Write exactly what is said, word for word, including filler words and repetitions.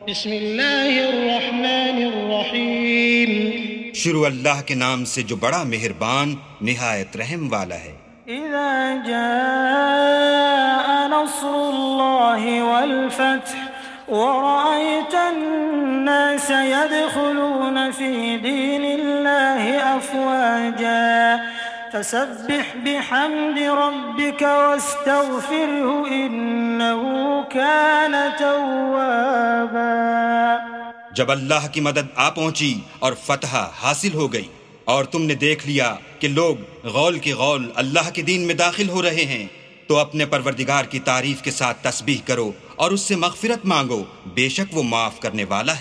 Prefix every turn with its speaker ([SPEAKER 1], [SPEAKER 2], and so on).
[SPEAKER 1] बिस्मिल्लाहिर्रहमानिर्रहीम।
[SPEAKER 2] शुरू अल्लाह के नाम से जो बड़ा मेहरबान निहायत रहम वाला है।
[SPEAKER 1] इज़ा जाअ नस्रुल्लाहि वल फत्ह व रअयतन-नास यदखुलून फी दीनिल्लाहि अफ़वाजा फसब्बिह बिहम्दि रब्बिक वस्तग़फिरहु इन्नहु कान तव्वाबा।
[SPEAKER 2] जब अल्लाह की मदद आ पहुंची और फतह हासिल हो गई और तुमने देख लिया कि लोग गौल के गौल अल्लाह के दीन में दाखिल हो रहे हैं, तो अपने परवरदिगार की तारीफ के साथ तस्बीह करो और उससे मग़फ़िरत मांगो, बेशक वो माफ़ करने वाला है।